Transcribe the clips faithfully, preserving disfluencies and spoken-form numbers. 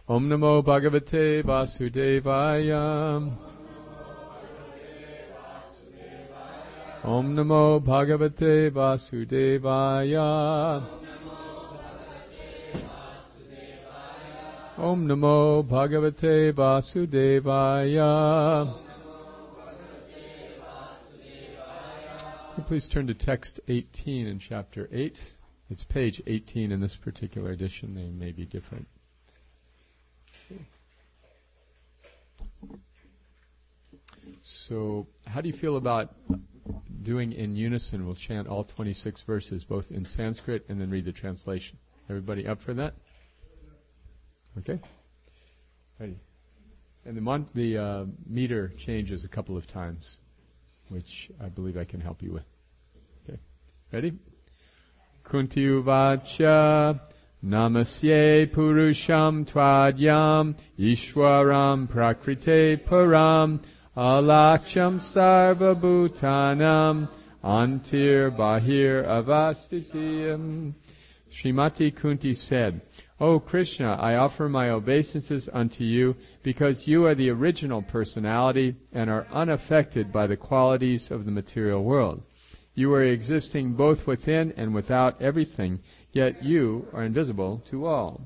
Om Namo Bhagavate Vasudevaya. Om Namo Bhagavate Vasudevaya. Om Namo Bhagavate Vasudevaya. Please turn to text eighteen in chapter eight. It's page eighteen in this particular edition. They may be different. So, how do you feel about doing in unison? We'll chant all twenty-six verses, both in Sanskrit and then read the translation. Everybody up for that? Okay. Ready. And the, mon- the uh, meter changes a couple of times, which I believe I can help you with. Okay. Ready? Kunti uvacha namasye purusham tvadyam ishwaram prakrite param alaksham sarva bhutanam antir bahir avastitiyam. Srimati Kunti said, O Krishna, I offer my obeisances unto you because you are the original personality and are unaffected by the qualities of the material world. You are existing both within and without everything, yet you are invisible to all.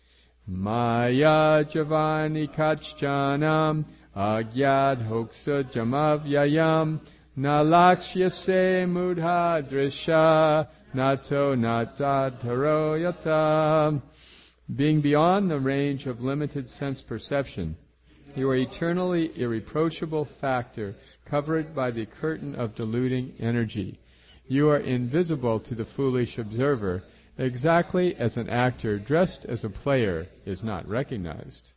Maya javani kachjanam agyad hoksa jamavyayam nalakshyase mudha drisha nato natataro yata. Being beyond the range of limited sense perception, you are eternally irreproachable factor covered by the curtain of deluding energy. You are invisible to the foolish observer, exactly as an actor dressed as a player is not recognized.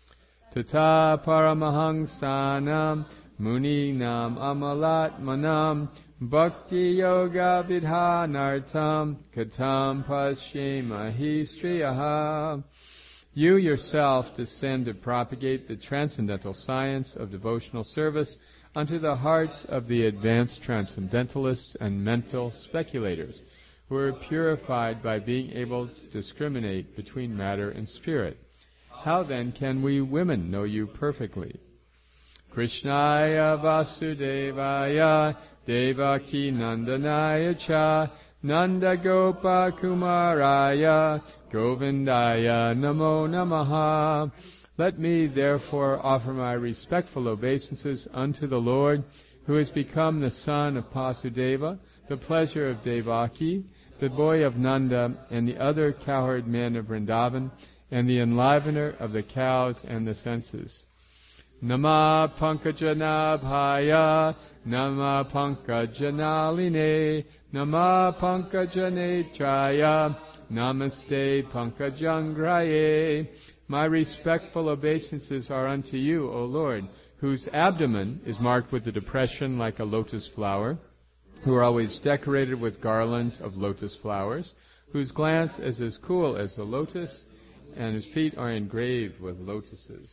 Tata paramahangsanam muninam amalatmanam bhakti yoga vidhanartam katam pasyemahi striyaha. You yourself descend to propagate the transcendental science of devotional service unto the hearts of the advanced transcendentalists and mental speculators, who are purified by being able to discriminate between matter and spirit. How then can we women know you perfectly? Krishnaya Vasudevaya Devaki Nandanaya Cha Nanda Gopa Kumaraya Govindaya Namo Namaha. Let me therefore offer my respectful obeisances unto the Lord, who has become the son of Vasudeva, the pleasure of Devaki, the boy of Nanda, and the other cowherd men of Vrindavan, and the enlivener of the cows and the senses. Nama Pankajanabhaya, Nama Pankajanaline, Nama Pankajanetraya, Namaste Pankajangraye. My respectful obeisances are unto you, O Lord, whose abdomen is marked with a depression like a lotus flower, who are always decorated with garlands of lotus flowers, whose glance is as cool as the lotus, and his feet are engraved with lotuses.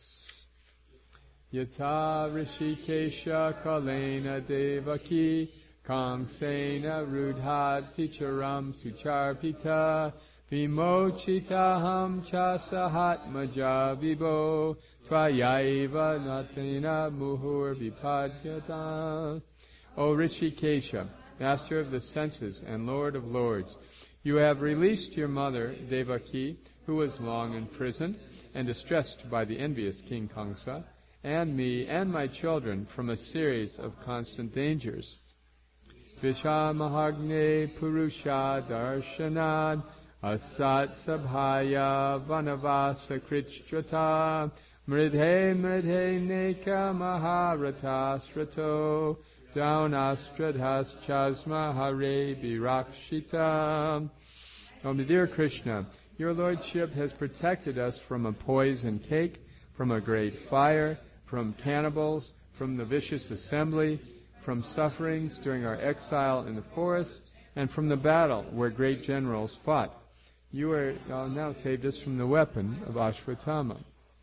Yata Rishikesha Kalena Devaki Kangsena Rudhat Ticharam Sucharpita Vimochitaham Chasahatmaja Vibo Tvayaiva Natena Muhur Vipadyata. O Rishikesha, master of the senses and lord of lords, you have released your mother Devaki, who was long imprisoned and distressed by the envious King Kamsa, and me and my children from a series of constant dangers. Vishamahagne Purusha Darshanad Asat Sabhaya Vanavasa Krichjata Mridhe Mridhe Neka Maharata Strato Downastradhas Chasma Hare Virakshita. O my dear Krishna, your Lordship has protected us from a poison cake, from a great fire, from cannibals, from the vicious assembly, from sufferings during our exile in the forest, and from the battle where great generals fought. You are uh, now saved us from the weapon of Ashwatthama.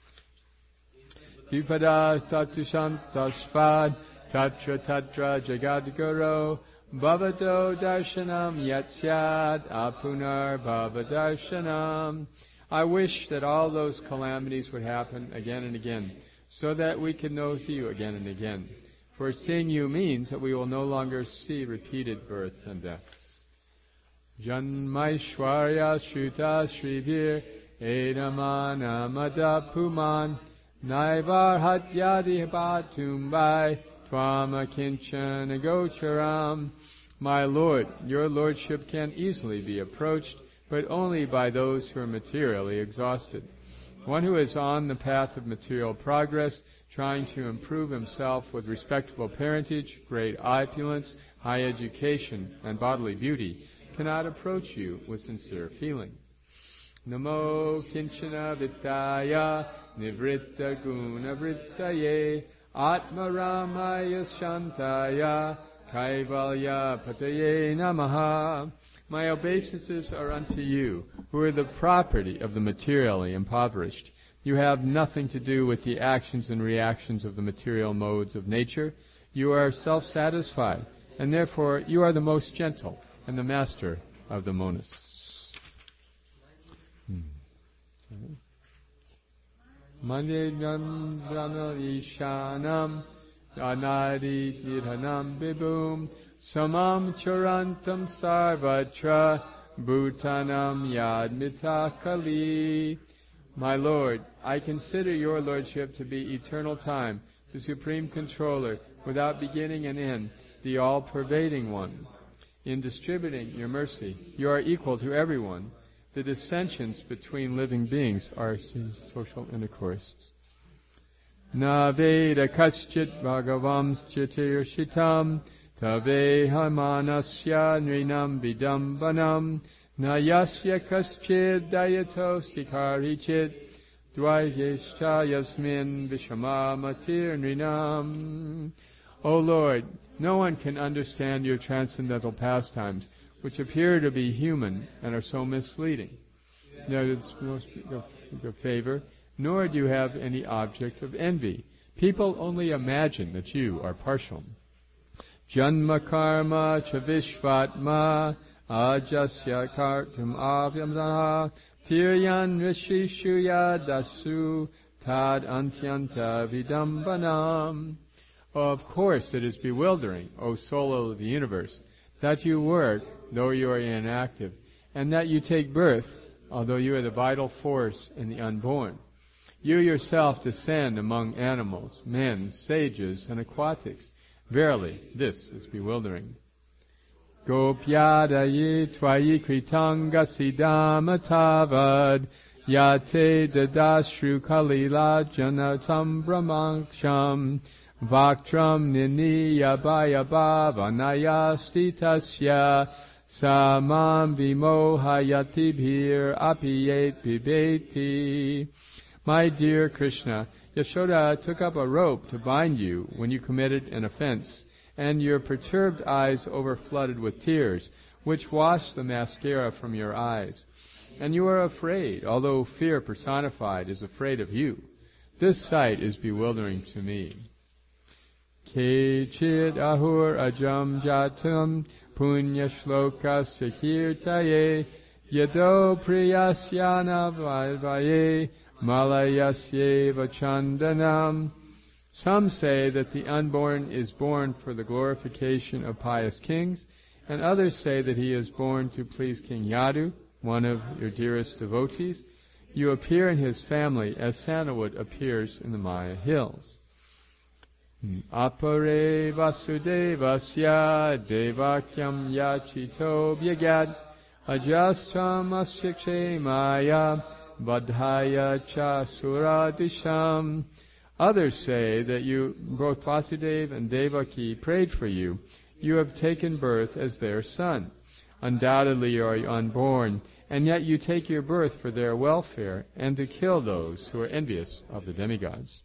Vipada tatushantasvad tatra tatra jagadguru bhavato darshanam yatsyad apunar bhavadarshanam. I wish that all those calamities would happen again and again, so that we can know you again and again. For seeing you means that we will no longer see repeated births and deaths. Janmaishwarya Shruta Shrivir Edamana Madapuman Naivar Hatyadi Batumbai Twama Kinchana Gocharam. My Lord, your lordship can easily be approached, but only by those who are materially exhausted. One who is on the path of material progress, trying to improve himself with respectable parentage, great opulence, high education, and bodily beauty, cannot approach you with sincere feeling. Namo kinchana vittaya nivritta guna vrittaye atma ramaya shantaya kaivalya pataye namaha. My obeisances are unto you, who are the property of the materially impoverished. You have nothing to do with the actions and reactions of the material modes of nature. You are self-satisfied, and therefore you are the most gentle and the master of the monists. Mandyam Brahma-ishanam Anadi Vidhanam Vibhum Samam Charantam Sarvatra Bhutanam Yadmita Kali. My Lord, I consider your Lordship to be eternal time, the supreme controller, without beginning and end, the all-pervading one. In distributing your mercy, you are equal to everyone. The dissensions between living beings are social intercourse. Na veda kaschit bhagavams chitirashitam taveha manasya nrinam vidambanam na yasya kaschid dayatostikarichit dvayeshta yasmin vishamamatir nrinam. O Lord, no one can understand your transcendental pastimes, which appear to be human and are so misleading. No, it's most of favor, nor do you have any object of envy. People only imagine that you are partial. Janma karma chavishvatma ajasya kartum avyamdana tiryan rishishuya dasu tad antyanta vidambanam. Of course it is bewildering, O soul of the universe, that you work, though you are inactive, and that you take birth, although you are the vital force in the unborn. You yourself descend among animals, men, sages, and aquatics. Verily, this is bewildering. Gopyadaye tvayi kritanga sidamatavad yate dadashru kalila janatam brahmaksham vaktram niniyabayabhavanayasti samam vimohayatibhir apiyet bibeti. My dear Krishna, Yashoda took up a rope to bind you when you committed an offense, and your perturbed eyes overflooded with tears, which washed the mascara from your eyes. And you are afraid, although fear personified is afraid of you. This sight is bewildering to me. Kechid ahur ajam jatam punya shloka sekirtaye yado priyasyana vaye Malayasyeva Chandanam. Some say that the unborn is born for the glorification of pious kings, and others say that he is born to please King Yadu, one of your dearest devotees. You appear in his family as sandalwood appears in the Maya hills. Apare vasudevasya devakyam yachito byagat ajastram asyakshe maya Vadhaya cha suradisham. Others say that you, both Vasudeva and Devaki, prayed for you. You have taken birth as their son. Undoubtedly you are unborn, and yet you take your birth for their welfare and to kill those who are envious of the demigods.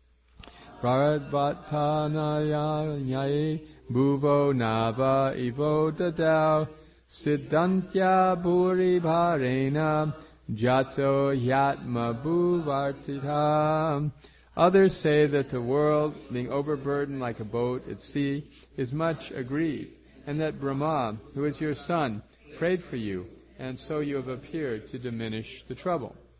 Praradvatanayaye bhuvo nava ivo dadao siddhantya bhuri bharena Jato yatma bhuvartita. Others say that the world, being overburdened like a boat at sea, is much aggrieved, and that Brahma, who is your son, prayed for you, and so you have appeared to diminish the trouble.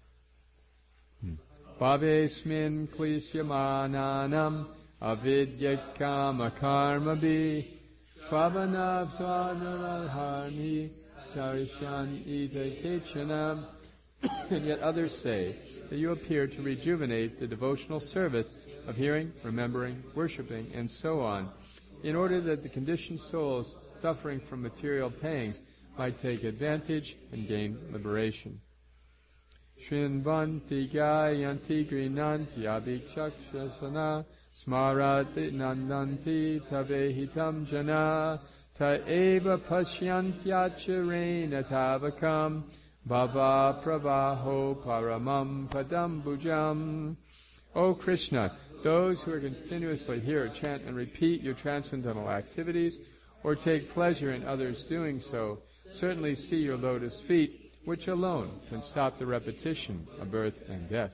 Bhavesmin klishyamananam avidyat kama karmabhi Svavanav svanaralhani charishan ita kechanam. And yet others say that you appear to rejuvenate the devotional service of hearing, remembering, worshipping, and so on, in order that the conditioned souls suffering from material pangs might take advantage and gain liberation. Shrinvanti gayanti grinanti abhikshakshasana smarati nandanti tavehitam jana ta eva pasyantyacharena tavakam bhava pravaho paramam padambujam. O Krishna, those who are continuously hear, chant, and repeat your transcendental activities, or take pleasure in others doing so, certainly see your lotus feet, which alone can stop the repetition of birth and death.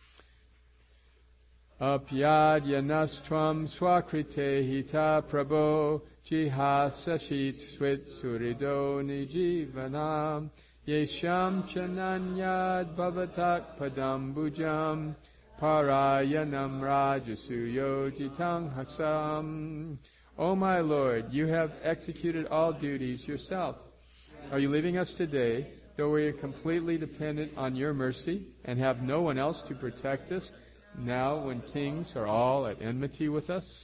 Apyad yanastram swakrite hita prabho jihasashit swit surido nijivanam yesham chananyad bhavatak padambujam parayanam rajasuyo jitang hasam. O my Lord, you have executed all duties yourself. Are you leaving us today, though we are completely dependent on your mercy and have no one else to protect us, now when kings are all at enmity with us?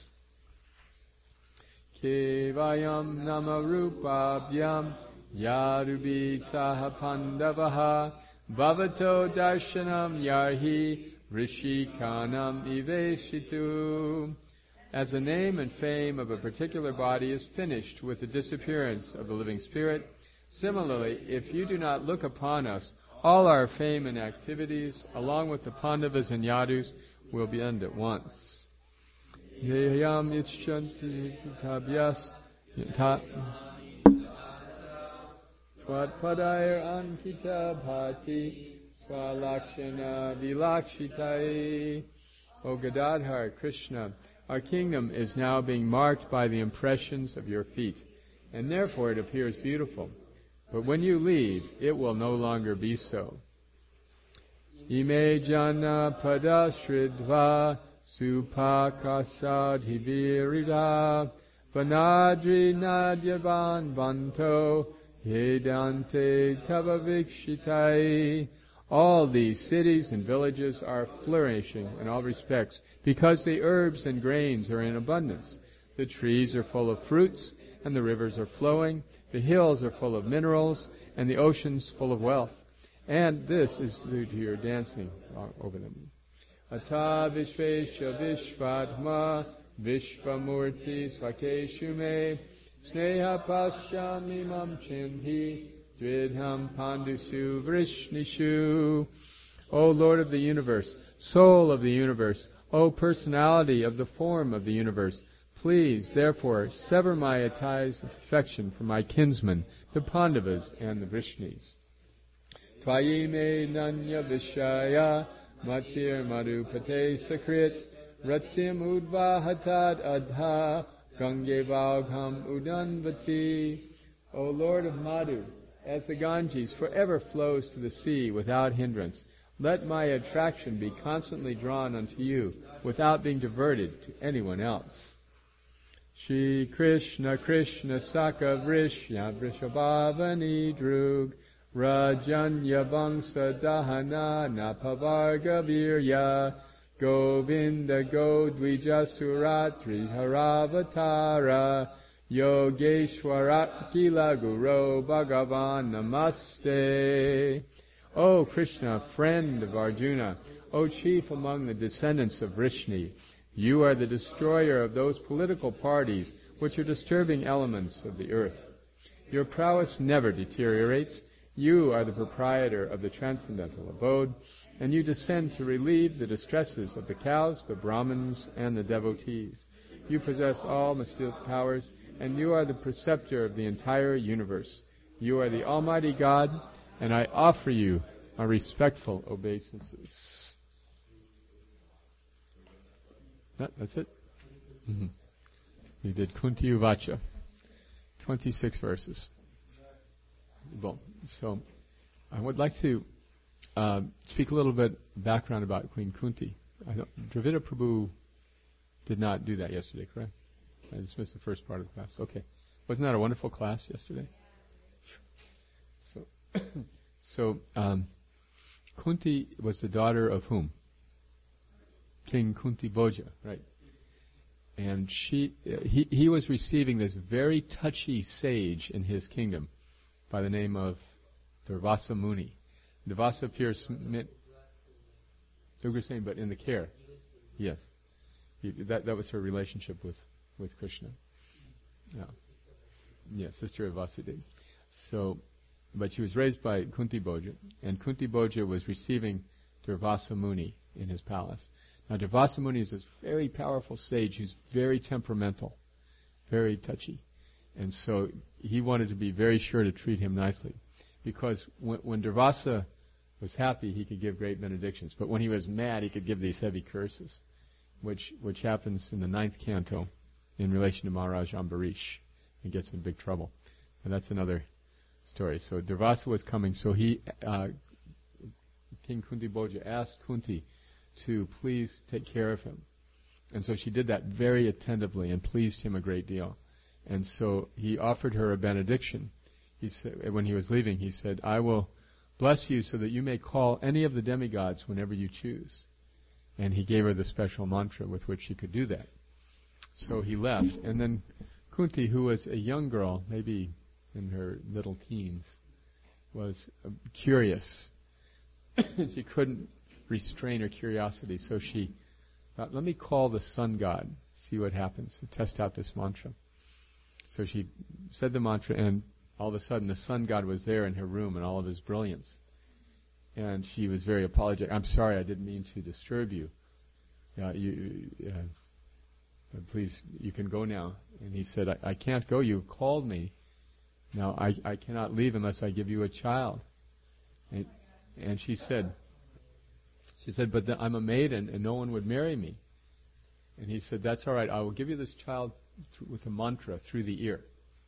Kevayam namarupabhyam yarubi sahapandavaha bhavato darshanam yarhi rishikanam iveshitu. As the name and fame of a particular body is finished with the disappearance of the living spirit, similarly, if you do not look upon us, all our fame and activities, along with the Pandavas and Yadus, will be end at once. Deyam ichchanti tabyas tvatpadair ankita bhati swalakshana vilakshitai. O Gadadhar Krishna, our kingdom is now being marked by the impressions of your feet, and therefore it appears beautiful. But when you leave, it will no longer be so. Ime jana padashridva supakasadhivirida vanadri nadyavan vanto hedante tavavikshitai. All these cities and villages are flourishing in all respects because the herbs and grains are in abundance. The trees are full of fruits, and the rivers are flowing. The hills are full of minerals, and the oceans full of wealth. And this is due to your dancing over them. Ata vishvesha vishvatma vishvamurti svakeshume sneha pasyamimam chinti dvidham pandusu vrishnishu. O Lord of the universe, soul of the universe, O personality of the form of the universe, please, therefore, sever my ties of affection from my kinsmen, the Pandavas and the Vrishnis. Tvayime nanya vishaya matir madhupate sakrit ratim udvahatad adha gange valgham udanvati. O Lord of Madhu, as the Ganges forever flows to the sea without hindrance, let my attraction be constantly drawn unto you without being diverted to anyone else. Shri Krishna Krishna Saka Vrishya Vrishabhavani Drug Rajanya Vangsa Dahana Napavarga Virya Govinda Godvija Suratri Haravatara Yogeshwara Kila Guru Bhagavan Namaste. O Krishna, friend of Arjuna, O chief among the descendants of Vrishni, you are the destroyer of those political parties which are disturbing elements of the earth. Your prowess never deteriorates. You are the proprietor of the transcendental abode, and you descend to relieve the distresses of the cows, the Brahmins, and the devotees. You possess all mysterious powers, and you are the preceptor of the entire universe. You are the Almighty God, and I offer you my respectful obeisances. That, that's it. Mm-hmm. We did Kunti Uvacha, twenty-six verses. Well, so I would like to um, speak a little bit background about Queen Kunti. I don't, Dravida Prabhu did not do that yesterday, correct? I just missed the first part of the class. Okay. Wasn't that a wonderful class yesterday? So, so um, Kunti was the daughter of whom? King Kunti Bhoja, right? And she, uh, he, he was receiving this very touchy sage in his kingdom by the name of Durvasa Muni. Durvasa appears, Ugrasena, but in the care. Yes. He, that, that was her relationship with, with Krishna. Yeah. Yeah, sister of Vasudeva. So, but she was raised by Kunti Bhoja, and Kunti Bhoja was receiving Durvasa Muni in his palace. Now, Durvasa Muni is this very powerful sage who's very temperamental, very touchy. And so he wanted to be very sure to treat him nicely. Because when, when Durvasa was happy, he could give great benedictions. But when he was mad, he could give these heavy curses, which which happens in the ninth canto in relation to Maharaj Ambarish. He gets in big trouble. And that's another story. So Durvasa was coming, so he, uh, King Kunti Bhoja asked Kunti to please take care of him. And so she did that very attentively and pleased him a great deal. And so he offered her a benediction. He said, when he was leaving, he said, I will bless you so that you may call any of the demigods whenever you choose. And he gave her the special mantra with which she could do that. So he left. And then Kunti, who was a young girl, maybe in her middle teens, was uh, curious. She couldn't restrain her curiosity, so she thought, let me call the sun god, see what happens, to test out this mantra. So she said the mantra, and all of a sudden the sun god was there in her room in all of his brilliance. And she was very apologetic. I'm sorry, I didn't mean to disturb you. Uh, you uh, please, you can go now. And he said, I, I can't go, you've called me. Now, I, I cannot leave unless I give you a child. And, and she said, She said, but the, I'm a maiden and no one would marry me. And he said, that's all right, I will give you this child th- with a mantra through the ear.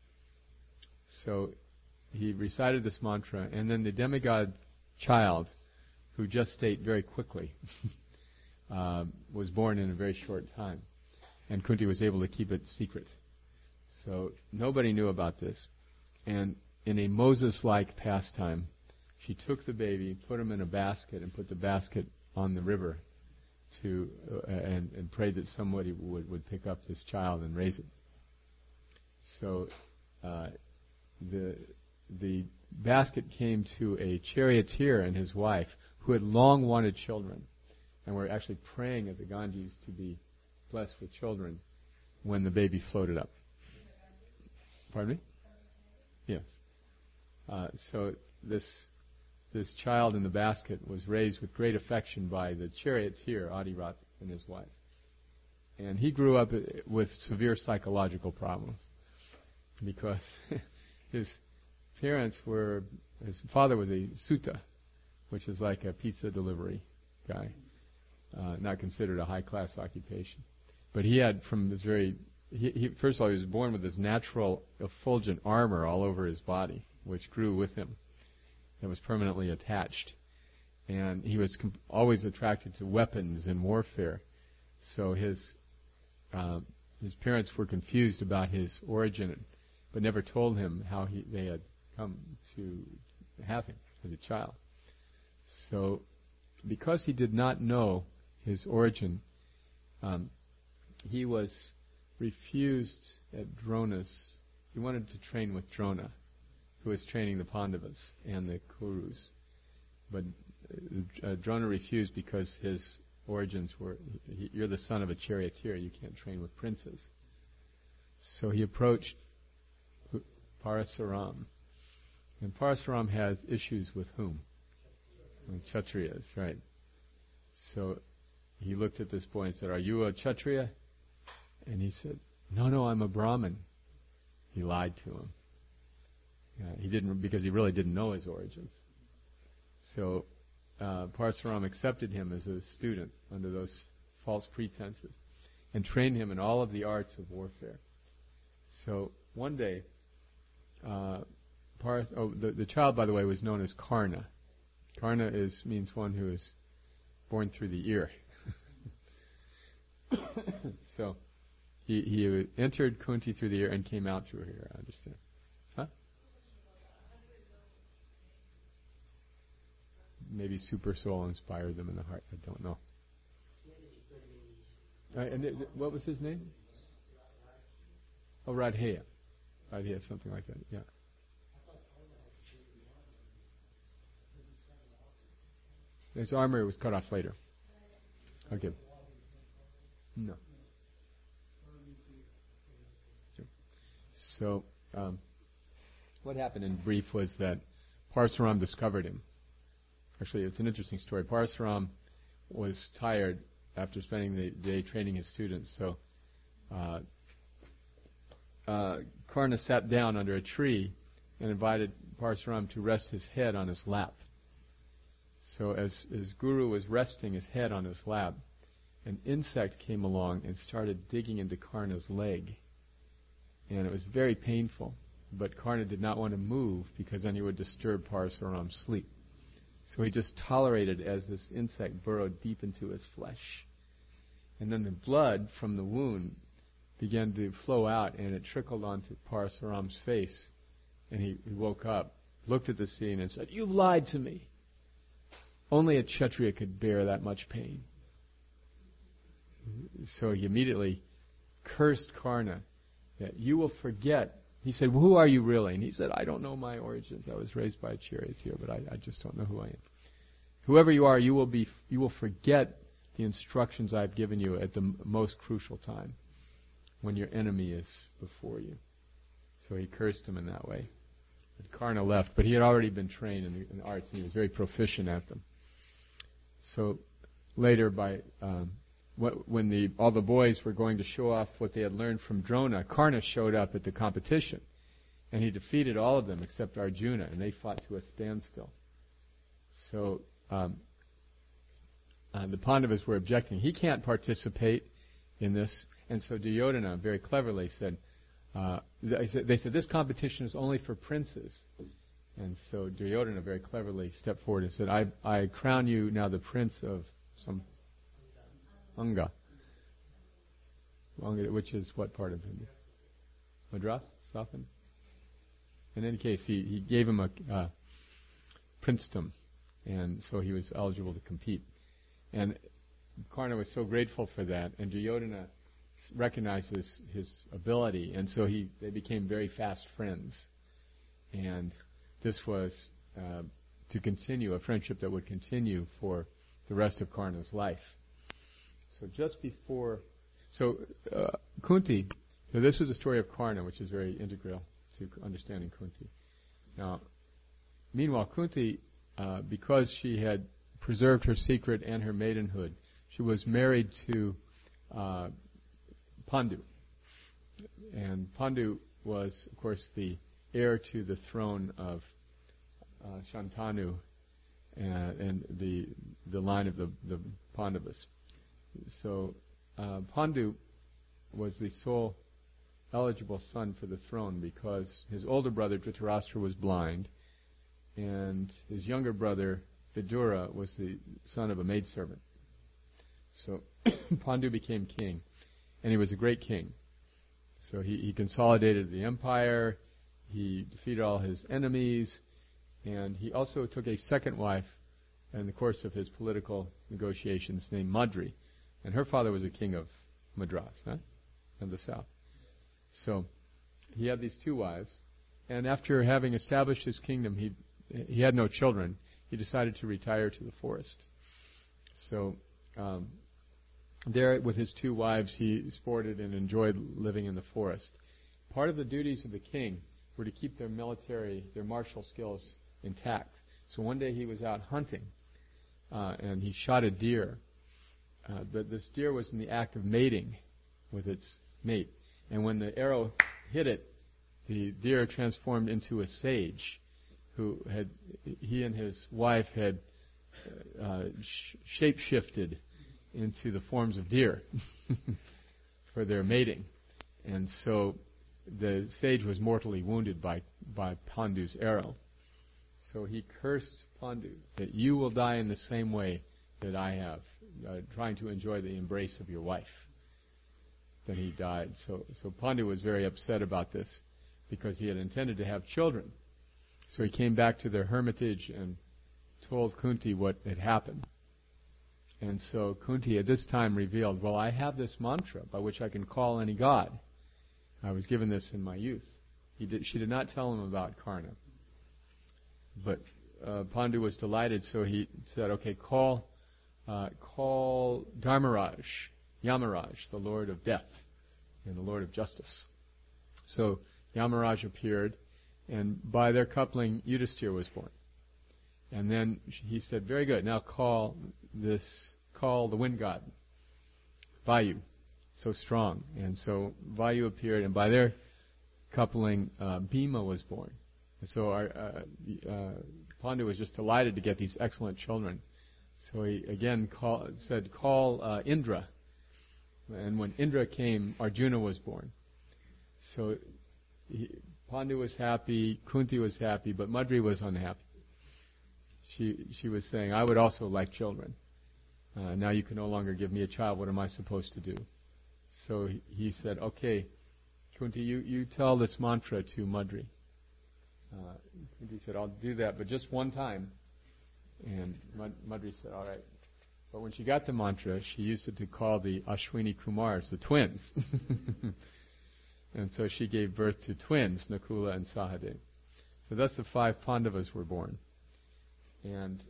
So he recited this mantra, and then the demigod child, who gestated very quickly, uh, was born in a very short time. And Kunti was able to keep it secret. So nobody knew about this. And in a Moses-like pastime, she took the baby, put him in a basket, and put the basket on the river to uh, and, and prayed that somebody would, would pick up this child and raise it. So uh, the the basket came to a charioteer and his wife who had long wanted children and were actually praying at the Ganges to be blessed with children when the baby floated up. Pardon me? Yes. Uh, so this this child in the basket was raised with great affection by the charioteer, Adirat, and his wife. And he grew up with severe psychological problems because his parents were, his father was a sutta, which is like a pizza delivery guy, uh, not considered a high-class occupation. But he had from his very, he, he, first of all, he was born with this natural effulgent armor all over his body, which grew with him. That was permanently attached. And he was comp- always attracted to weapons and warfare. So his uh, his parents were confused about his origin, but never told him how he, they had come to have him as a child. So because he did not know his origin, um, he was refused at Drona's. He wanted to train with Drona, who was training the Pandavas and the Kurus. But uh, Drona refused because his origins were, he, you're the son of a charioteer, you can't train with princes. So he approached Parasuram. And Parasuram has issues with whom? With Kshatriyas, right. So he looked at this boy and said, are you a Kshatriya? And he said, no, no, I'm a Brahmin. He lied to him. Uh, he didn't, because he really didn't know his origins. So uh, Parasuram accepted him as a student under those false pretenses and trained him in all of the arts of warfare. So one day, uh, Paras- oh, the, the child, by the way, was known as Karna. Karna is means one who is born through the ear. So he he entered Kunti through the ear and came out through her ear. I understand. Huh? Maybe super soul inspired them in the heart. I don't know. Uh, and th- th- what was his name? Oh, Radheya. Radheya, something like that. Yeah. His armor was cut off later. Okay. No. So, um, what happened in brief was that Parasuram discovered him. Actually, it's an interesting story. Parasuram was tired after spending the day training his students. So, uh, uh, Karna sat down under a tree and invited Parasuram to rest his head on his lap. So as his guru was resting his head on his lap, an insect came along and started digging into Karna's leg. And it was very painful. But Karna did not want to move because then he would disturb Parasuram's sleep. So he just tolerated as this insect burrowed deep into his flesh. And then the blood from the wound began to flow out, and it trickled onto Parasuram's face. And he, he woke up, looked at the scene, and said, "You've lied to me. Only a Kshatriya could bear that much pain." So he immediately cursed Karna that you will forget. He said, well, "Who are you really?" And he said, "I don't know my origins. I was raised by a charioteer, but I, I just don't know who I am. Whoever you are, you will be. You will forget the instructions I've given you at the m- most crucial time, when your enemy is before you." So he cursed him in that way. But Karna left, but he had already been trained in, the, in arts, and he was very proficient at them. So later, by um, what, when the, all the boys were going to show off what they had learned from Drona, Karna showed up at the competition, and he defeated all of them except Arjuna, and they fought to a standstill. So um, uh, the Pandavas were objecting. He can't participate in this, and so Duryodhana very cleverly said, uh, they said, they said, this competition is only for princes. And so Duryodhana very cleverly stepped forward and said, I, I crown you now the prince of some Anga. Anga, which is what part of India? Madras? Southern? In any case, he, he gave him a uh, princedom, and so he was eligible to compete. And Karna was so grateful for that, and Duryodhana recognizes his ability, and so he they became very fast friends. And this was uh, to continue, a friendship that would continue for the rest of Karna's life. So just before, so uh, Kunti, so this was the story of Karna, which is very integral to understanding Kunti. Now, meanwhile, Kunti, uh, because she had preserved her secret and her maidenhood, she was married to uh, Pandu. And Pandu was, of course, the heir to the throne of uh, Shantanu and, and the the line of the, the Pandavas. So uh, Pandu was the sole eligible son for the throne because his older brother Dhritarashtra was blind, and his younger brother Vidura was the son of a maidservant. So Pandu became king, and he was a great king. So he, he consolidated the empire, he defeated all his enemies, and he also took a second wife in the course of his political negotiations named Madri. And her father was a king of Madras, huh? of the south. So he had these two wives, and after having established his kingdom, he he had no children. He decided to retire to the forest. So um, there, with his two wives, he sported and enjoyed living in the forest. Part of the duties of the king were to keep their military, their martial skills intact. So one day he was out hunting, uh, and he shot a deer. Uh, but this deer was in the act of mating with its mate. And when the arrow hit it, the deer transformed into a sage who had, he and his wife had uh, sh- shape-shifted into the forms of deer for their mating. And so the sage was mortally wounded by, by Pandu's arrow. So he cursed Pandu that you will die in the same way that I have, uh, trying to enjoy the embrace of your wife. Then he died. So, so Pandu was very upset about this because he had intended to have children. So he came back to their hermitage and told Kunti what had happened. And so Kunti at this time revealed, well, I have this mantra by which I can call any god. I was given this in my youth. He did, she did not tell him about Karna. But uh, Pandu was delighted, so he said, okay, call uh, call Dharmaraj, Yamaraj, the Lord of Death and the Lord of Justice. So Yamaraj appeared, and by their coupling, Yudhisthira was born. And then he said, very good, now call this, call the wind god, Vayu, so strong. And so Vayu appeared, and by their coupling, uh, Bhima was born. And so our, uh, uh, Pandu was just delighted to get these excellent children. So he again call, said, call uh, Indra. And when Indra came, Arjuna was born. So he, Pandu was happy, Kunti was happy, but Madri was unhappy. She she was saying, I would also like children. Uh, now you can no longer give me a child. What am I supposed to do? So he, he said, okay, Kunti, you, you tell this mantra to Madri. Uh, Kunti said, I'll do that, but just one time. And Madri said, all right. But when she got the mantra, she used it to call the Ashwini Kumars, the twins. And so she gave birth to twins, Nakula and Sahadev. So thus the five Pandavas were born. And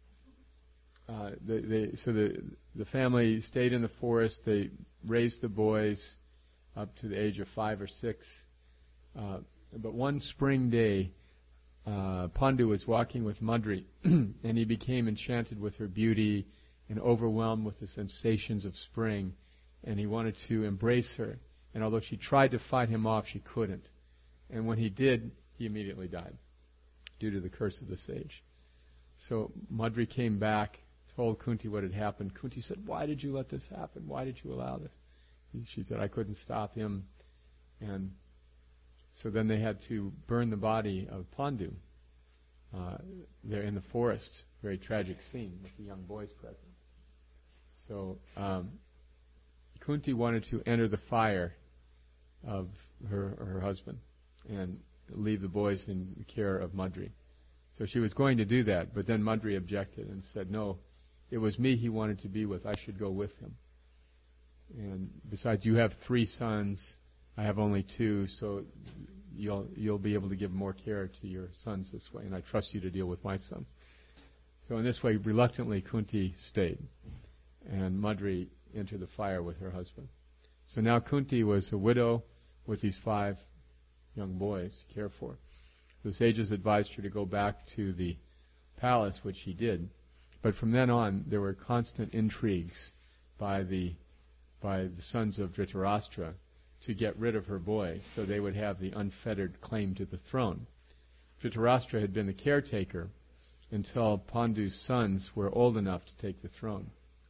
uh, they, they, so the the family stayed in the forest. They raised the boys up to the age of five or six. Uh, but one spring day, uh, Pandu was walking with Madri, and he became enchanted with her beauty and overwhelmed with the sensations of spring, and he wanted to embrace her. And although she tried to fight him off, she couldn't. And when he did, he immediately died due to the curse of the sage. So Madri came back, told Kunti what had happened. Kunti said, why did you let this happen? Why did you allow this? She said, I couldn't stop him. And so then they had to burn the body of Pandu. Uh, they're in the forest, very tragic scene with the young boys present. So um, Kunti wanted to enter the fire of her, her husband and leave the boys in the care of Madri. So she was going to do that, but then Madri objected and said, no, it was me he wanted to be with. I should go with him. And besides, you have three sons. I have only two, so you'll you'll be able to give more care to your sons this way, and I trust you to deal with my sons. So in this way, reluctantly, Kunti stayed, and Madri entered the fire with her husband. So now Kunti was a widow with these five young boys to care for. The sages advised her to go back to the palace, which she did. But from then on, there were constant intrigues by the by the sons of Dhritarashtra to get rid of her boys, so they would have the unfettered claim to the throne. Dhritarashtra had been the caretaker until Pandu's sons were old enough to take the throne.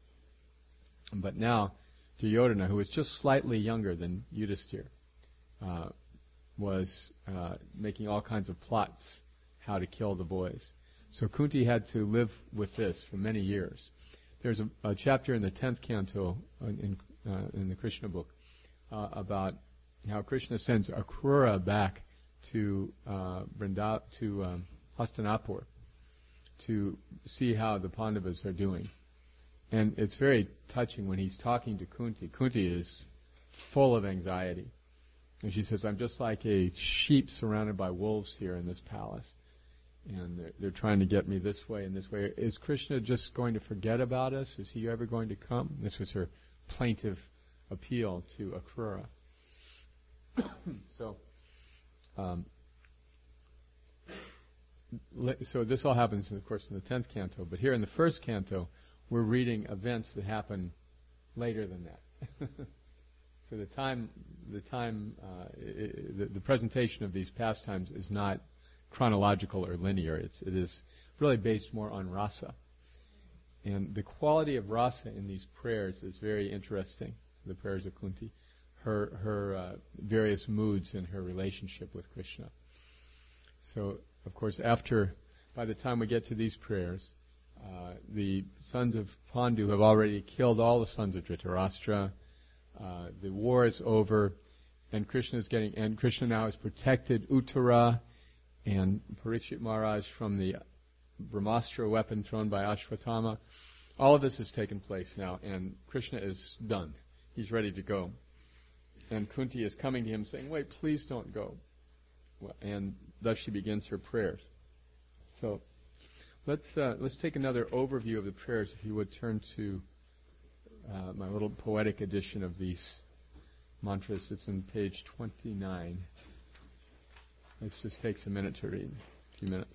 But now, Duryodhana, who was just slightly younger than Yudhisthira, uh, was uh, making all kinds of plots how to kill the boys. So Kunti had to live with this for many years. There's a, a chapter in the tenth canto in, in, uh, in the Krishna book uh, about how Krishna sends Akrura back to uh, Vrindav, to um, Hastinapur to see how the Pandavas are doing. And it's very touching when he's talking to Kunti. Kunti is full of anxiety. And she says, I'm just like a sheep surrounded by wolves here in this palace. And they're, they're trying to get me this way and this way. Is Krishna just going to forget about us? Is he ever going to come? This was her plaintive appeal to Akrura. so, um, so this all happens, of course, in the tenth canto. But here in the first canto, we're reading events that happen later than that. So the time, the time, uh, I, the, the presentation of these pastimes is not chronological or linear. It's, it is really based more on rasa. And the quality of rasa in these prayers is very interesting, the prayers of Kunti, her, her uh, various moods in her relationship with Krishna. So, of course, after by the time we get to these prayers, uh, the sons of Pandu have already killed all the sons of Dhritarashtra. Uh, the war is over, and Krishna is getting, and Krishna now has protected Uttara and Parikshit Maharaj from the Brahmastra weapon thrown by Ashwatthama. All of this has taken place now, and Krishna is done. He's ready to go. And Kunti is coming to him saying, wait, please don't go. And thus she begins her prayers. So let's uh, let's take another overview of the prayers. If you would turn to uh, my little poetic edition of these mantras. It's on page twenty-nine. This just takes a minute to read, a few minutes.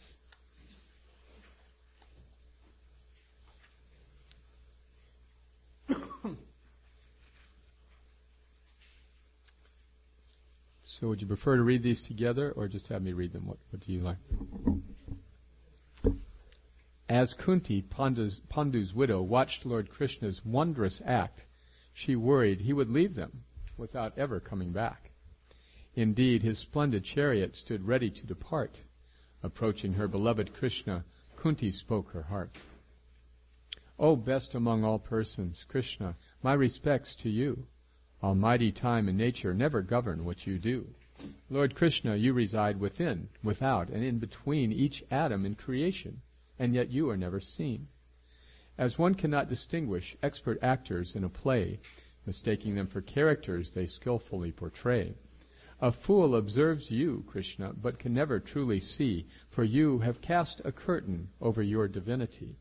So would you prefer to read these together or just have me read them? What, what do you like? As Kunti, Pandu's, Pandu's widow, watched Lord Krishna's wondrous act, she worried he would leave them without ever coming back. Indeed, his splendid chariot stood ready to depart. Approaching her beloved Krishna, Kunti spoke her heart. O best among all persons, Krishna, my respects to you. Almighty time and nature never govern what you do. Lord Krishna, you reside within, without, and in between each atom in creation, and yet you are never seen. As one cannot distinguish expert actors in a play, mistaking them for characters they skillfully portray, a fool observes you, Krishna, but can never truly see, for you have cast a curtain over your divinity.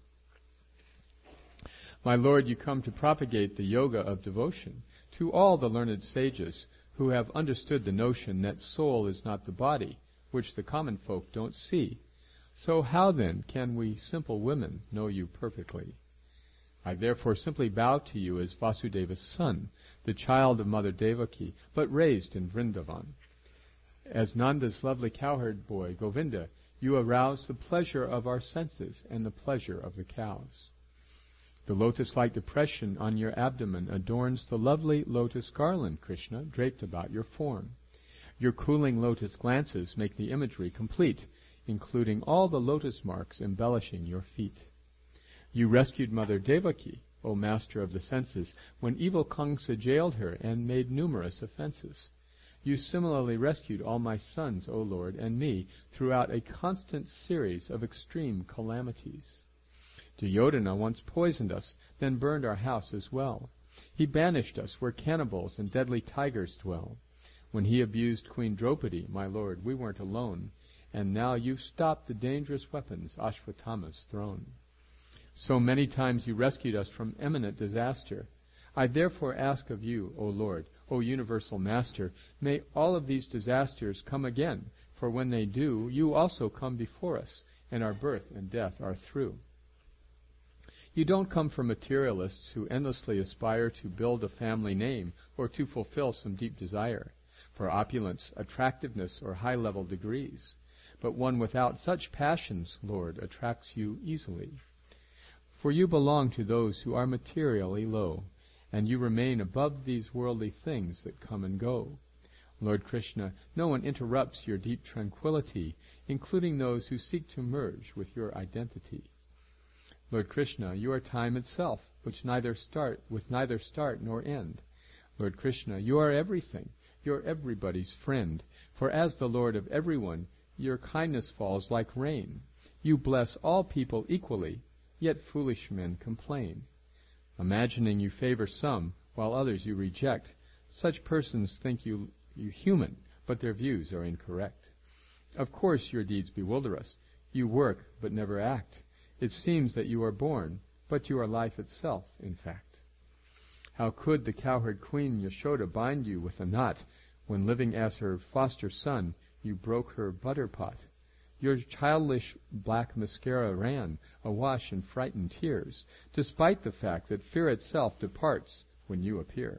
My Lord, you come to propagate the yoga of devotion to all the learned sages who have understood the notion that soul is not the body, which the common folk don't see. So how then can we simple women know you perfectly? I therefore simply bow to you as Vasudeva's son, the child of Mother Devaki, but raised in Vrindavan. As Nanda's lovely cowherd boy, Govinda, you arouse the pleasure of our senses and the pleasure of the cows. The lotus-like depression on your abdomen adorns the lovely lotus garland, Krishna, draped about your form. Your cooling lotus glances make the imagery complete, including all the lotus marks embellishing your feet. You rescued Mother Devaki, O master of the senses, when evil Kamsa jailed her and made numerous offenses. You similarly rescued all my sons, O Lord, and me throughout a constant series of extreme calamities. Duryodhana once poisoned us, then burned our house as well. He banished us where cannibals and deadly tigers dwell. When he abused Queen Draupadi, my lord, we weren't alone, and now you've stopped the dangerous weapons Ashwatthama's thrown. So many times you rescued us from imminent disaster. I therefore ask of you, O Lord, O universal master, may all of these disasters come again, for when they do, you also come before us, and our birth and death are through. You don't come for materialists who endlessly aspire to build a family name or to fulfill some deep desire, for opulence, attractiveness, or high-level degrees. But one without such passions, Lord, attracts you easily. For you belong to those who are materially low, and you remain above these worldly things that come and go. Lord Krishna, no one interrupts your deep tranquility, including those who seek to merge with your identity. Lord Krishna, you are time itself, which neither start with neither start nor end. Lord Krishna, you are everything. You're everybody's friend. For as the Lord of everyone, your kindness falls like rain. You bless all people equally, yet foolish men complain. Imagining you favor some, while others you reject, such persons think you, you human, but their views are incorrect. Of course your deeds bewilder us. You work, but never act. It seems that you are born, but you are life itself, in fact. How could the cowherd queen Yashoda bind you with a knot, when living as her foster son, you broke her butter pot? Your childish black mascara ran, awash in frightened tears, despite the fact that fear itself departs when you appear.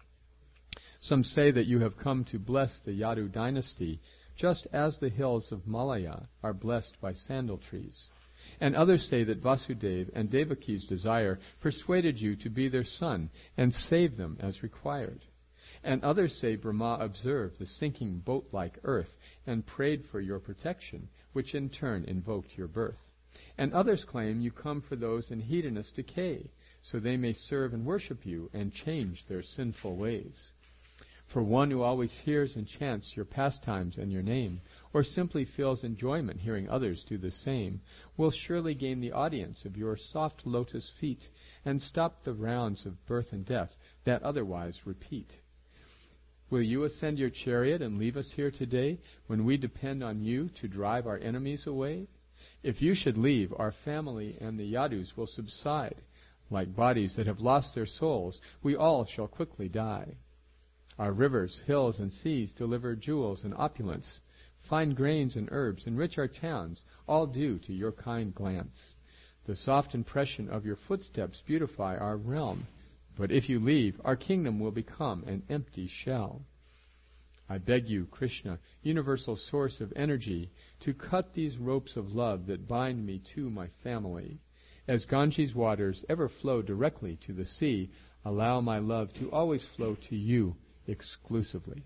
Some say that you have come to bless the Yadu dynasty, just as the hills of Malaya are blessed by sandal trees. And others say that Vasudeva and Devaki's desire persuaded you to be their son and save them as required. And others say Brahma observed the sinking boat-like earth and prayed for your protection which in turn invoked your birth. And others claim you come for those in hedonist decay, so they may serve and worship you and change their sinful ways. For one who always hears and chants your pastimes and your name, or simply feels enjoyment hearing others do the same, will surely gain the audience of your soft lotus feet and stop the rounds of birth and death that otherwise repeat. Will you ascend your chariot and leave us here today when we depend on you to drive our enemies away? If you should leave, our family and the Yadus will subside. Like bodies that have lost their souls, we all shall quickly die. Our rivers, hills, and seas deliver jewels and opulence. Fine grains and herbs enrich our towns, all due to your kind glance. The soft impression of your footsteps beautify our realm. But if you leave, our kingdom will become an empty shell. I beg you, Krishna, universal source of energy, to cut these ropes of love that bind me to my family. As Ganges waters ever flow directly to the sea, allow my love to always flow to you exclusively.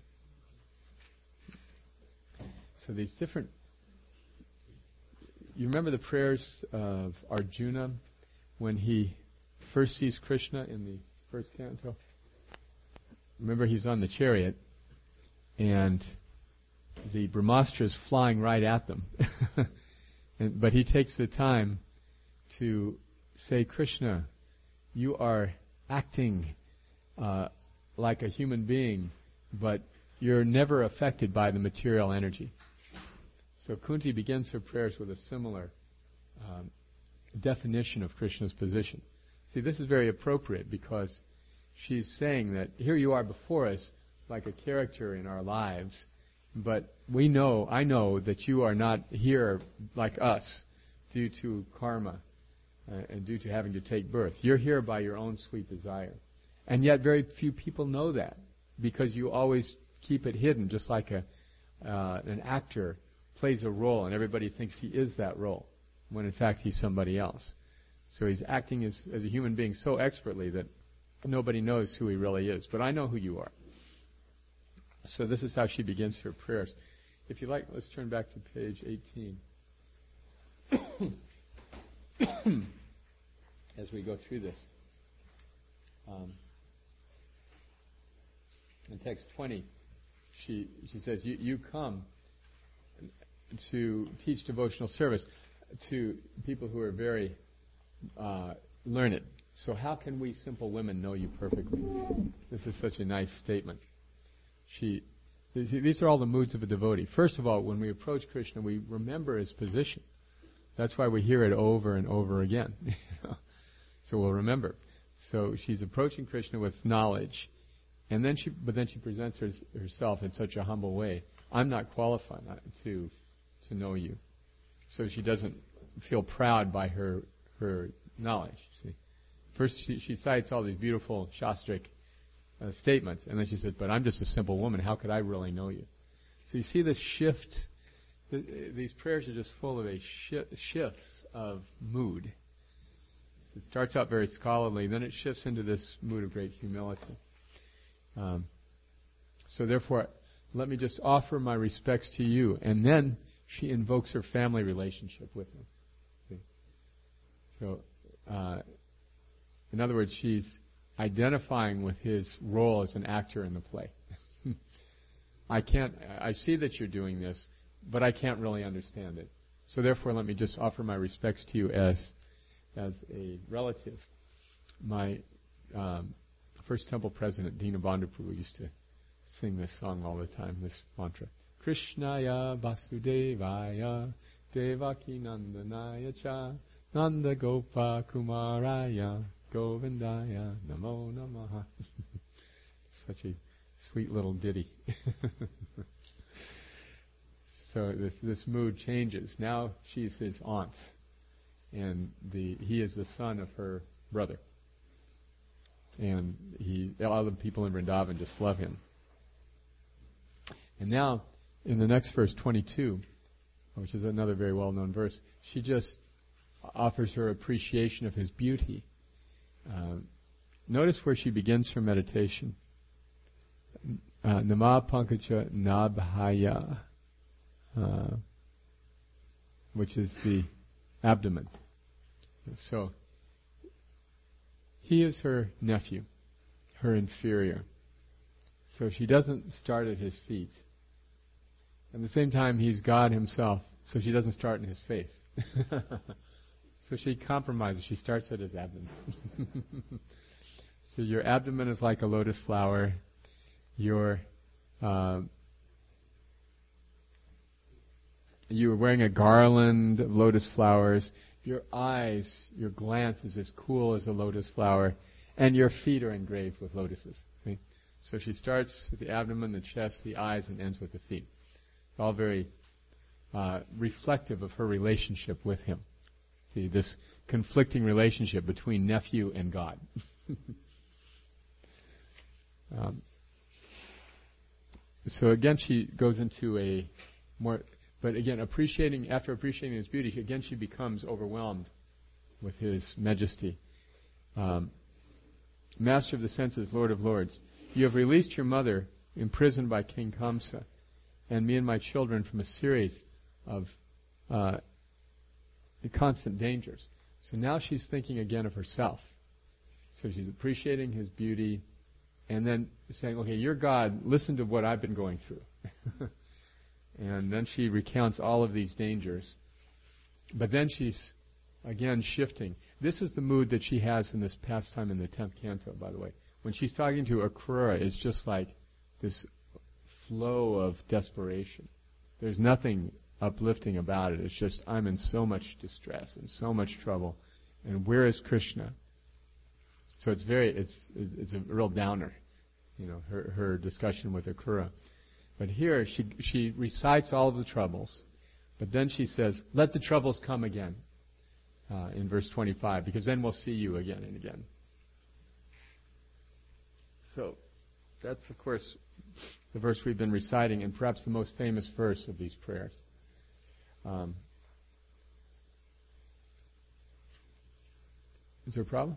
So these different... You remember the prayers of Arjuna when he first sees Krishna in the first canto? Remember, he's on the chariot, and the Brahmastra's flying right at them. and, but he takes the time to say, Krishna, you are acting uh, like a human being, but you're never affected by the material energy. So Kunti begins her prayers with a similar um, definition of Krishna's position. See, this is very appropriate because she's saying that here you are before us like a character in our lives, but we know, I know that you are not here like us due to karma uh, and due to having to take birth. You're here by your own sweet desire. And yet very few people know that because you always keep it hidden, just like a uh, an actor plays a role and everybody thinks he is that role, when in fact he's somebody else. So he's acting as, as a human being so expertly that nobody knows who he really is. But I know who you are. So this is how she begins her prayers. If you like, let's turn back to page eighteen. As we go through this. Um, in text twenty, she she says, you, you come to teach devotional service to people who are very uh, learned. So how can we simple women know you perfectly? This is such a nice statement. She, these are all the moods of a devotee. First of all, when we approach Krishna, we remember his position. That's why we hear it over and over again. So we'll remember. So she's approaching Krishna with knowledge, and then she, but then she presents her, herself in such a humble way. I'm not qualified to to know you. So she doesn't feel proud by her her knowledge. See, first she, she cites all these beautiful shastric uh, statements, and then she says, "But I'm just a simple woman. How could I really know you?" So you see the shift. The, these prayers are just full of a shi- shifts of mood. So it starts out very scholarly, then it shifts into this mood of great humility. Um, so therefore, let me just offer my respects to you. And then she invokes her family relationship with him. See? So, uh, in other words, she's identifying with his role as an actor in the play. I can't, I see that you're doing this, but I can't really understand it. So therefore, let me just offer my respects to you as as a relative. My um, first temple president, Dinabandhu Prabhu, used to sing this song all the time, this mantra. Krishnaya Vasudevaya Devaki Nandanaya Cha Nanda Gopa Kumaraya Govindaya Namo Namaha. Such a sweet little ditty. So this, this mood changes. Now she's his aunt, and the he is the son of her brother. And he, all the people in Vrindavan just love him. And now, in the next verse, twenty-two, which is another very well-known verse, she just offers her appreciation of his beauty. Uh, notice where she begins her meditation. Uh, Nama Pankaja Nabhaya. Uh, which is the abdomen. So, he is her nephew, her inferior. So she doesn't start at his feet. At the same time, he's God himself, so she doesn't start in his face. So she compromises. She starts at his abdomen. So your abdomen is like a lotus flower. Your uh, you're wearing a garland of lotus flowers. Your eyes, your glance is as cool as a lotus flower, and your feet are engraved with lotuses. See? So she starts with the abdomen, the chest, the eyes, and ends with the feet. All very uh, reflective of her relationship with him. See, this conflicting relationship between nephew and God. um, so again, she goes into a more, but again, appreciating after appreciating his beauty, again she becomes overwhelmed with his majesty. Um, Master of the senses, Lord of lords, you have released your mother, imprisoned by King Kamsa, and me and my children from a series of uh, constant dangers. So now she's thinking again of herself. So she's appreciating his beauty, and then saying, okay, you're God, listen to what I've been going through. And then she recounts all of these dangers. But then she's, again, shifting. This is the mood that she has in this pastime in the tenth canto, by the way. When she's talking to Akrura, it's just like this flow of desperation. There's nothing uplifting about it. It's just, I'm in so much distress and so much trouble, and where is Krishna? So it's very, it's it's a real downer, you know, her her discussion with Akrura. But here she she recites all of the troubles, but then she says, "Let the troubles come again," uh, in verse twenty-five, because then we'll see you again and again. So that's, of course, the verse we've been reciting, and perhaps the most famous verse of these prayers. Um, is there a problem?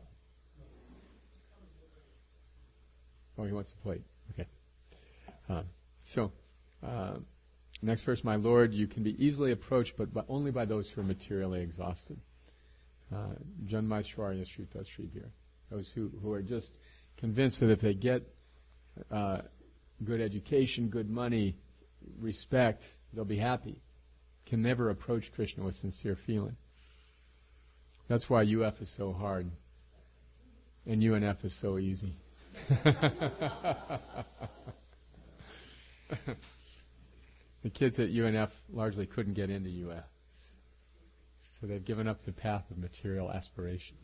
Oh, he wants to plate. Okay. Uh, so, uh, next verse, my Lord, you can be easily approached, but by, only by those who are materially exhausted. Janmaishwarya Shruta Shribhir. Those who, who are just convinced that if they get uh, good education, good money, respect, they'll be happy. Can never approach Krishna with sincere feeling. That's why U F is so hard, and U N F is so easy. The kids at U N F largely couldn't get into U F, so they've given up the path of material aspiration.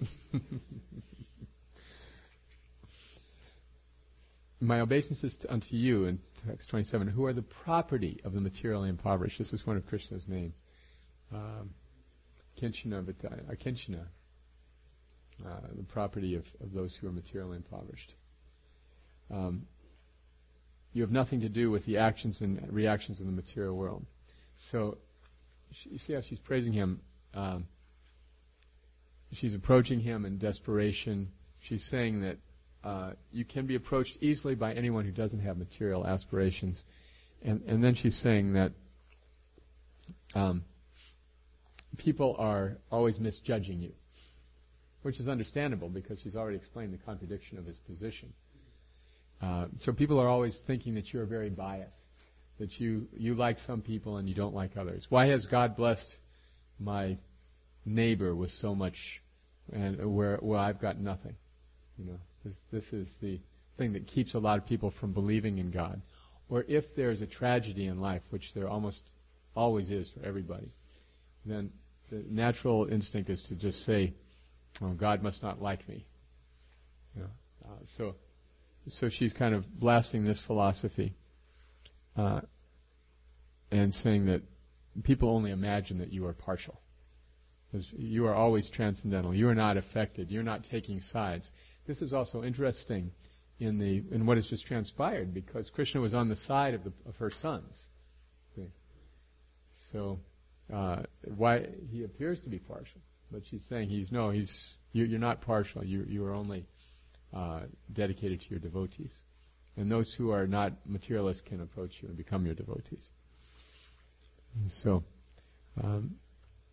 My obeisances unto you, in text twenty-seven, who are the property of the materially impoverished. This is one of Krishna's names. Um, Kinchana, uh, Kinchana, uh, the property of, of those who are materially impoverished. Um, you have nothing to do with the actions and reactions of the material world. So, you see how she's praising him. Um, she's approaching him in desperation. She's saying that uh, you can be approached easily by anyone who doesn't have material aspirations. And, and then she's saying that um, people are always misjudging you, which is understandable because she's already explained the contradiction of his position. Uh, so people are always thinking that you're very biased, that you, you like some people and you don't like others. Why has God blessed my neighbor with so much, and where where I've got nothing? You know, this this is the thing that keeps a lot of people from believing in God. Or if there's a tragedy in life, which there almost always is for everybody, then the natural instinct is to just say, "Oh, God must not like me." You know, uh, so. So she's kind of blasting this philosophy uh, and saying that people only imagine that you are partial. Because you are always transcendental. You are not affected. You're not taking sides. This is also interesting in the in what has just transpired, because Krishna was on the side of the of her sons. See? So uh, why he appears to be partial, but she's saying he's no, he's you, you're not partial. You you are only Uh, dedicated to your devotees. And those who are not materialists can approach you and become your devotees. And so, um,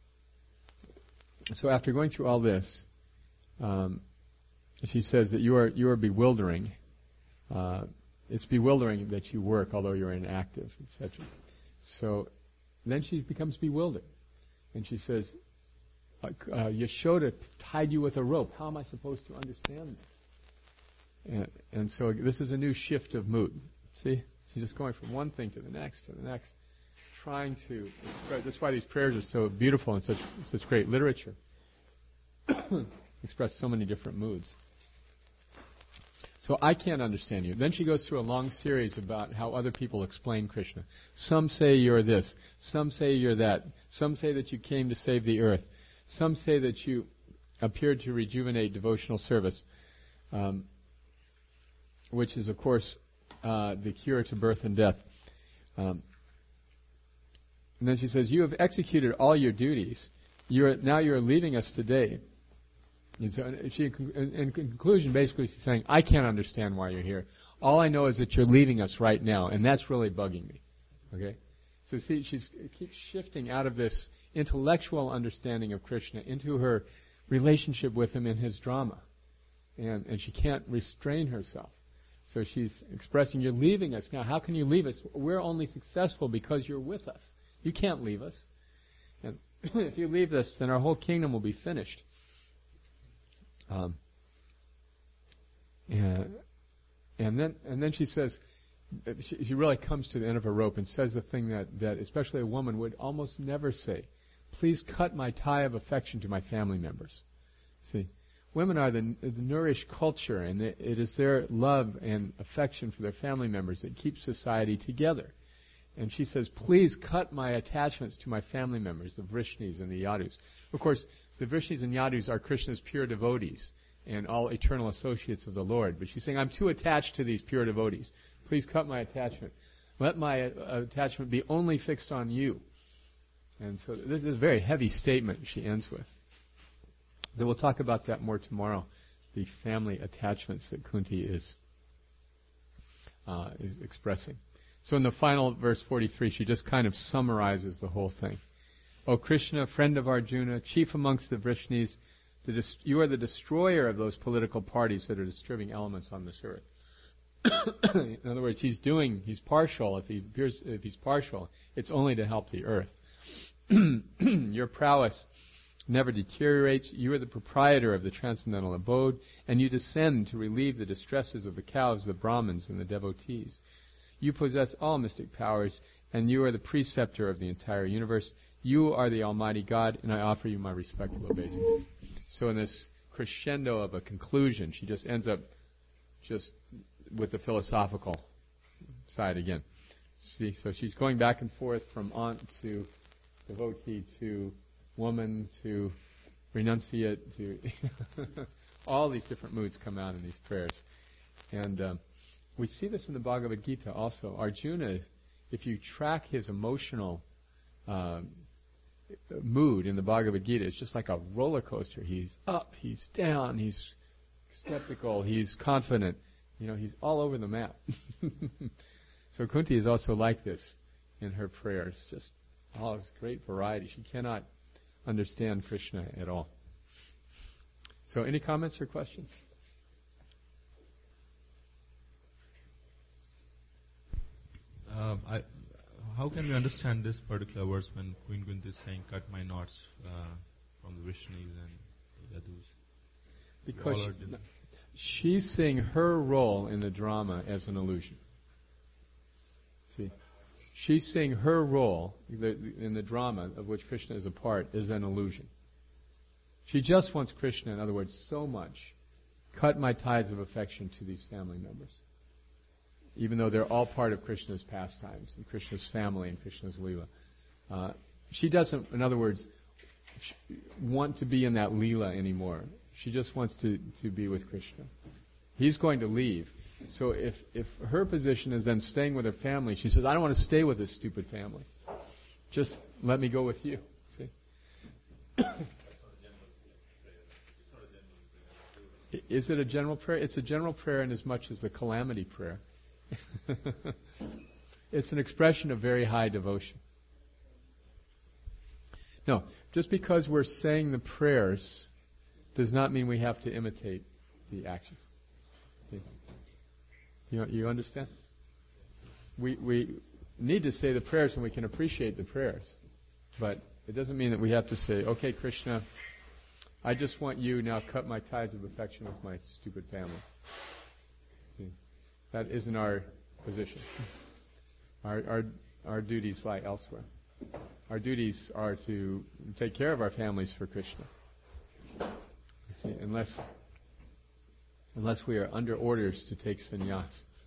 so after going through all this, um, she says that you are you are bewildering. Uh, it's bewildering that you work, although you're inactive, et cetera. So then she becomes bewildered, and she says, uh, uh, Yashoda tied you with a rope. How am I supposed to understand this? And, and so this is a new shift of mood. See, she's just going from one thing to the next to the next, trying to express. That's why these prayers are so beautiful and such such great literature. Express so many different moods. So I can't understand you. Then she goes through a long series about how other people explain Krishna. Some say you're this. Some say you're that. Some say that you came to save the earth. Some say that you appeared to rejuvenate devotional service, um, which is, of course, uh, the cure to birth and death. Um, and then she says, you have executed all your duties. You're, now you're leaving us today. And so she, in, in conclusion, basically she's saying, I can't understand why you're here. All I know is that you're leaving us right now, and that's really bugging me. Okay? So see, she keeps shifting out of this intellectual understanding of Krishna into her relationship with him in his drama. And, and she can't restrain herself. So she's expressing, you're leaving us now. How can you leave us? We're only successful because you're with us. You can't leave us. And if you leave us, then our whole kingdom will be finished. Um, and, and then and then she says, she, she really comes to the end of her rope and says the thing that, that especially a woman would almost never say. Please cut my tie of affection to my family members. See, women are the, the nourished culture, and it, it is their love and affection for their family members that keeps society together. And she says, please cut my attachments to my family members, the Vrishnis and the Yadus. Of course, the Vrishnis and Yadus are Krishna's pure devotees and all eternal associates of the Lord. But she's saying, I'm too attached to these pure devotees. Please cut my attachment. Let my uh, attachment be only fixed on you. And so this is a very heavy statement she ends with. Then we'll talk about that more tomorrow, the family attachments that Kunti is, uh, is expressing. So in the final verse forty-three, she just kind of summarizes the whole thing. O Krishna, friend of Arjuna, chief amongst the Vrishnis, the dest- you are the destroyer of those political parties that are disturbing elements on this earth. In other words, he's doing, he's partial. If he appears, if he's partial, it's only to help the earth. Your prowess never deteriorates. You are the proprietor of the transcendental abode, and you descend to relieve the distresses of the cows, the Brahmins, and the devotees. You possess all mystic powers, and you are the preceptor of the entire universe. You are the Almighty God, and I offer you my respectful obeisances. So in this crescendo of a conclusion, she just ends up just with the philosophical side again. See, so she's going back and forth from aunt to devotee to woman to renunciate to all these different moods come out in these prayers. And um, we see this in the Bhagavad Gita also. Arjuna, if you track his emotional um, mood in the Bhagavad Gita, it's just like a roller coaster. He's up, he's down, he's skeptical, he's confident. You know, he's all over the map. So Kunti is also like this in her prayers. Just all this great variety. She cannot understand Krishna at all. So any comments or questions? Um, I, how can we understand this particular verse when Queen Kunti is saying, cut my knots uh, from the Vrishnis and the Yadus? Because she, she's seeing her role in the drama as an illusion. See? She's seeing her role in the drama of which Krishna is a part as an illusion. She just wants Krishna, in other words, so much. Cut my ties of affection to these family members. Even though they're all part of Krishna's pastimes and Krishna's family and Krishna's Leela. Uh, she doesn't, in other words, want to be in that Leela anymore. She just wants to, to be with Krishna. He's going to leave. So if, if her position is then staying with her family, she says, I don't want to stay with this stupid family. Just let me go with you. See? Is it a general prayer? It's a general prayer in as much as the calamity prayer. It's an expression of very high devotion. No, just because we're saying the prayers does not mean we have to imitate the actions. You, you understand? We we need to say the prayers and we can appreciate the prayers. But it doesn't mean that we have to say, okay, Krishna, I just want you now cut my ties of affection with my stupid family. See? That isn't our position. Our, our, our duties lie elsewhere. Our duties are to take care of our families for Krishna. See? Unless, unless we are under orders to take sannyas.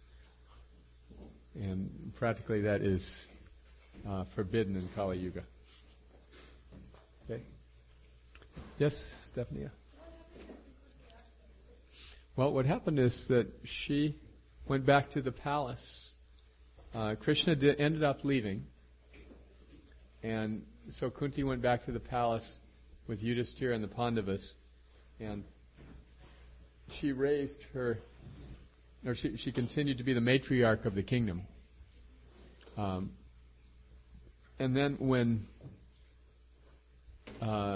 And practically that is uh, forbidden in Kali Yuga. Okay. Yes, Stephanie? Well, what happened is that she went back to the palace. Uh, Krishna did, ended up leaving. And so Kunti went back to the palace with Yudhishthira and the Pandavas. And she raised her, or she, she continued to be the matriarch of the kingdom. Um, and then when, uh,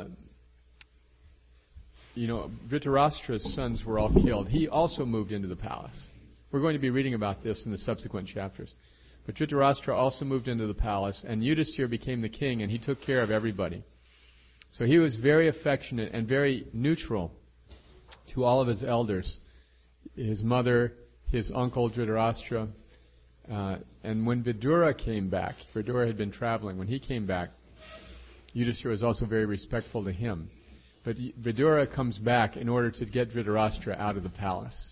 you know, Dhritarashtra's sons were all killed, he also moved into the palace. We're going to be reading about this in the subsequent chapters. But Dhritarashtra also moved into the palace, and Yudhishthira became the king, and he took care of everybody. So he was very affectionate and very neutral to all of his elders, his mother, his uncle Dhritarashtra. Uh, and when Vidura came back, Vidura had been traveling, when he came back, Yudhishthira was also very respectful to him. But Vidura comes back in order to get Dhritarashtra out of the palace.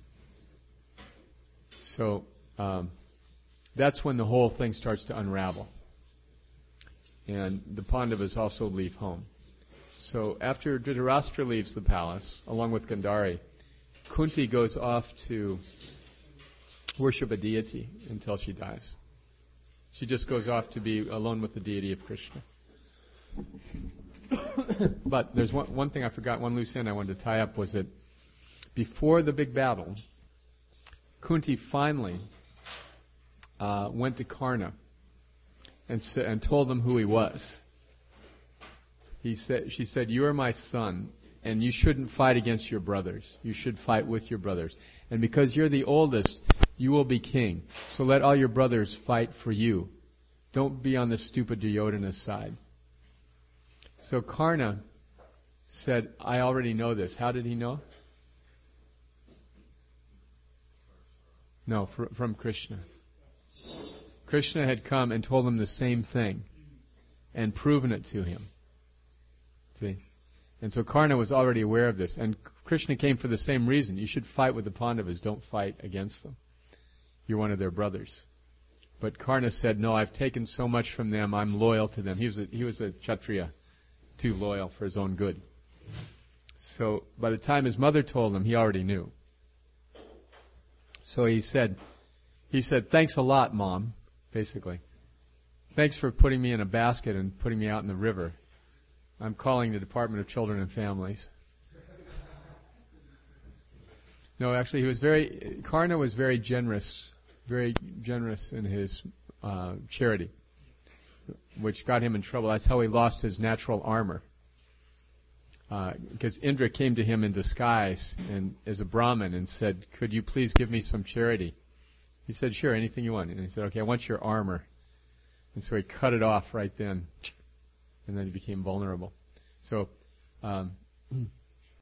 So um, that's when the whole thing starts to unravel. And the Pandavas also leave home. So after Dhritarashtra leaves the palace, along with Gandhari, Kunti goes off to worship a deity until she dies. She just goes off to be alone with the deity of Krishna. But there's one, one thing I forgot, one loose end I wanted to tie up, was that before the big battle, Kunti finally uh, went to Karna and, sa- and told him who he was. He said, she said, "You are my son, and you shouldn't fight against your brothers. You should fight with your brothers. And because you're the oldest, you will be king. So let all your brothers fight for you. Don't be on the stupid Duryodhana's side." So Karna said, "I already know this." How did he know? No, fr- from Krishna. Krishna had come and told him the same thing and proven it to him. See? And so Karna was already aware of this. And Krishna came for the same reason. You should fight with the Pandavas. Don't fight against them. You're one of their brothers. But Karna said, "No, I've taken so much from them. I'm loyal to them." He was a, he was a Kshatriya, too loyal for his own good. So by the time his mother told him, he already knew. So he said, he said, "Thanks a lot, Mom," basically. "Thanks for putting me in a basket and putting me out in the river. I'm calling the Department of Children and Families." No, actually, he was very, Karna was very generous, very generous in his uh, charity, which got him in trouble. That's how he lost his natural armor. Uh, because Indra came to him in disguise and as a Brahmin and said, "Could you please give me some charity?" He said, "Sure, anything you want." And he said, "Okay, I want your armor." And so he cut it off right then. And then he became vulnerable. So, um,